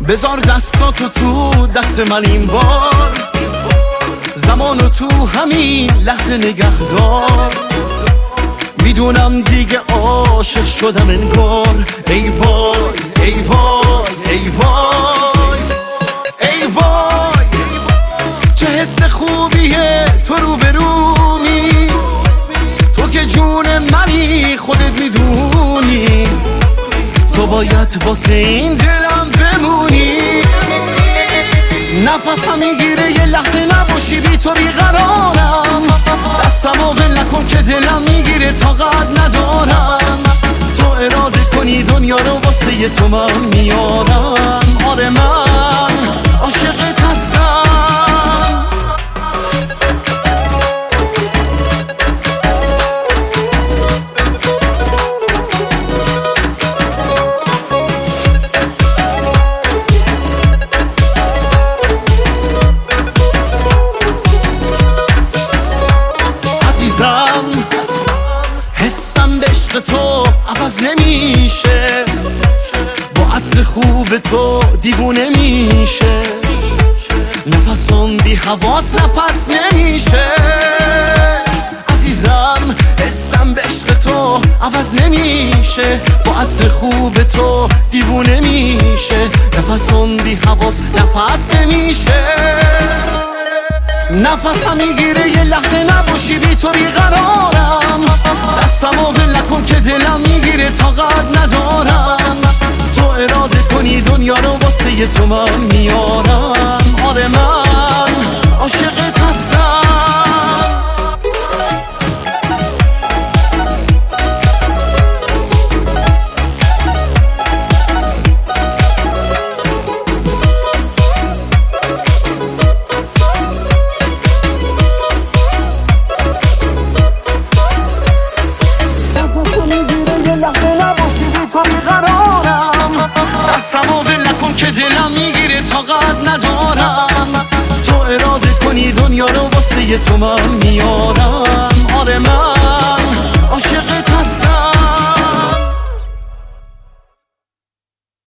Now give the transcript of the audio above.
بذار دستاتو تو دست من این بار، زمانو تو همین لحظه نگهدار. میدونم دیگه عاشق شدم انگار. ای وای ای وای ای وای ای وای، چه حس خوبیه تو روبرومی، تو که جون منی خودت میدونی، تو باید واسه این دلم بمونی. نفسم میگیره یه لحظه نباشی بی تو بیقرارم، دستم ول نکن که دلم میگیره طاقت ندارم. تو اراده کنی دنیا رو واسه تو من میارم. آره من عاشقت هستم. حسم به عشق تو عوض نمیشه، با عطر خوب تو دیوونه میشه، نفسم بی هوات نفس نمیشه. عزیزم حسم به عشق تو عوض نمیشه، با عطر خوب تو دیوونه میشه، نفسم بی هوات نفس نمیشه. نفسم میگیره یه لحظه نباشی بی تو بیقرارم، دستمو ول نکن که دلم میگیره طاقت ندارم. تو اراده کنی دنیا رو واسه تو من میارم. آره من عاشقت هستم. دستمو ول نکن که دلم میگیره طاقت ندارم. تو اراده کنی دنیا رو واسه تو من میارم. آره من